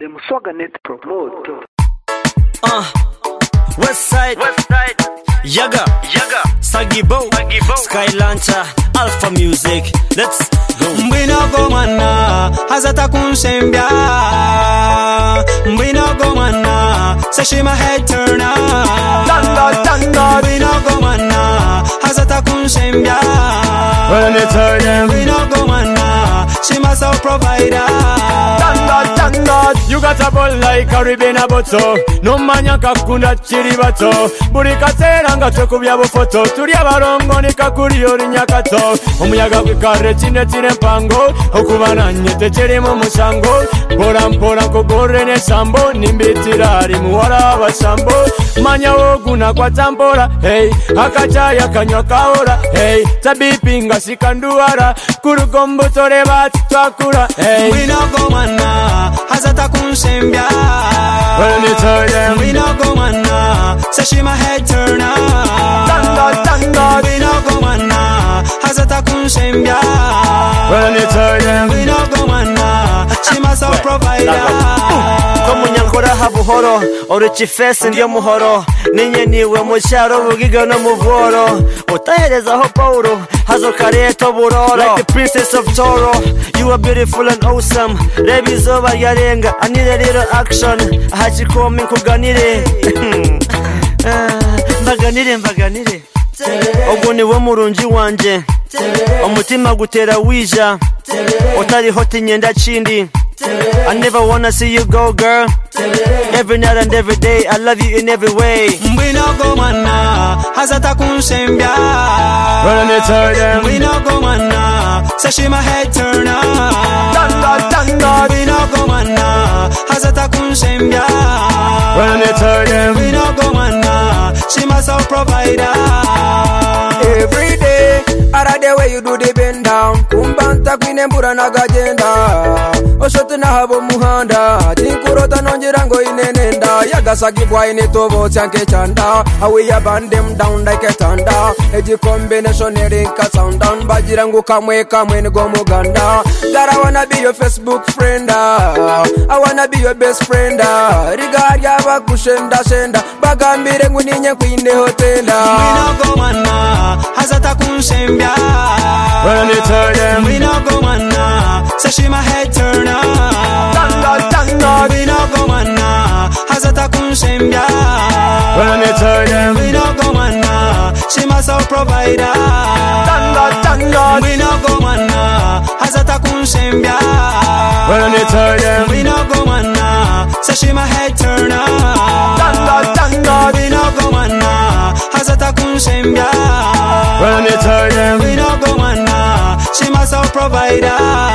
Them Swaganet promote. Westside, Yaga, Sagibo, Skylancha, Alpha Music. Let's go. Mbino gomana, hazata kunsembia. Mbino gomana, sashi my head turner. Mbino gomana, hazata kunsembia. When it's her them, Mbino gomana, she my soul provider. you got a ball like Caribbean Aboto. No manya kakunda chiribato. Burikatera nga tukubya bufoto. Turi abarongo ni kakuri ori nyakato. Omuyaga kwikare tine mpango. Okubana nyete chiri mu musango. Mpora nkogore ne sambo. Nimbitira ari muwara abasambo. Manya oguna kwa tambora. Hey, akachaya kanywa kaora. Hey, tabipinga sikanduara. Kurugombo tore bati twakura. Hey, Mbino gomana, hazata kunsembia. when it's her them, Mbino gomana, sashi my head turner. Mbino gomana, hazata kunsembia. when it's her them. Mbino gomana, she my soul provider. Komunyankora habuhoro, oruchi fesi ndio muhoro. Ninye niwe musharo bugiga no muvoro. Utahereza ho Paulo, hazo kareto buroro. Like the princess of Toro, you are beautiful and awesome. Rebi zoba yarenga, I need a little action. Hachikomi kuganire. Mbaganire. Oguni wo murunji wanje. Omutima gutera wija. Otari hoti nyenda chindi. I never wanna see you go, girl. Every night and every day, I love you in every way. Mbino gomana, hazata kunsembia. When it's her them, Mbino gomana, sashi my head turner. Mbino gomana, hazata kunsembia. when it's her them. Mbino gomana, she my soul provider. Every day, arade way you do the bend down. Kumbanta kwinembura nagagenda. Oshote na habo muhanda. Tinkurota nonjirango inenenda. Yagasaki bwa inetobo tyanke chanda. Awe ya band them down like a thunder. Eji combination erinka sound down. Bajirangu kamwe nigo muganda. That I wanna be your Facebook friend. I wanna be your best friend. Rigari yaba kushenda shenda. Bagambire nguninye kwine hotenda. Mbino gomana, hazata kunsembia. When it's her them, Mbino gomana, sashi my head turner. Mbino gomana, hazata kunsembia. when it's her them, Mbino gomana, she my soul provider. Mbino gomana, hazata kunsembia. when it's her them, Mbino gomana, sashi my head turner. Mbino gomana, hazata kunsembia. when it's her them. Mbino gomana, she my soul provider.